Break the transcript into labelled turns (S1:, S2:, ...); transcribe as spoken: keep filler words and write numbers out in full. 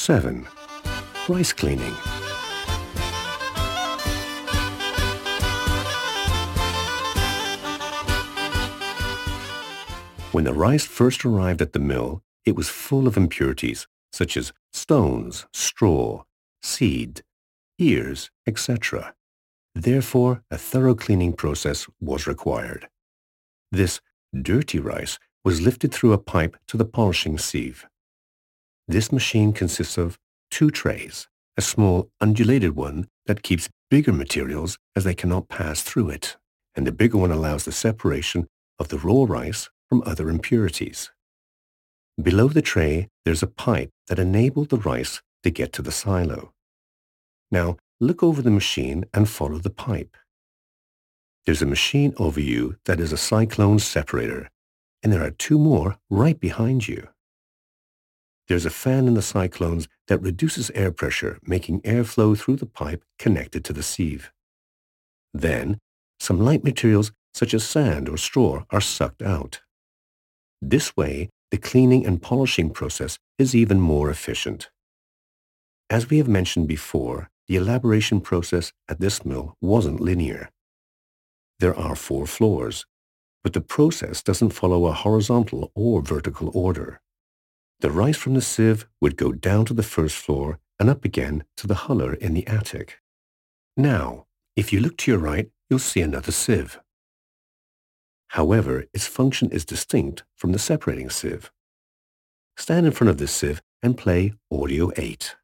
S1: seven. Rice cleaning. When the rice first arrived at the mill, it was full of impurities, such as stones, straw, seed, ears, et cetera. Therefore, a thorough cleaning process was required. This dirty rice was lifted through a pipe to the polishing sieve. This machine consists of two trays, a small undulated one that keeps bigger materials as they cannot pass through it, and the bigger one allows the separation of the raw rice from other impurities. Below the tray, there's a pipe that enabled the rice to get to the silo. Now, look over the machine and follow the pipe. There's a machine over you that is a cyclone separator, and there are two more right behind you. There's a fan in the cyclones that reduces air pressure, making airflow through the pipe connected to the sieve. Then, some light materials such as sand or straw are sucked out. This way, the cleaning and polishing process is even more efficient. As we have mentioned before, the elaboration process at this mill wasn't linear. There are four floors, but the process doesn't follow a horizontal or vertical order. The rice from the sieve would go down to the first floor and up again to the huller in the attic. Now, if you look to your right, you'll see another sieve. However, its function is distinct from the separating sieve. Stand in front of this sieve and play Audio eight.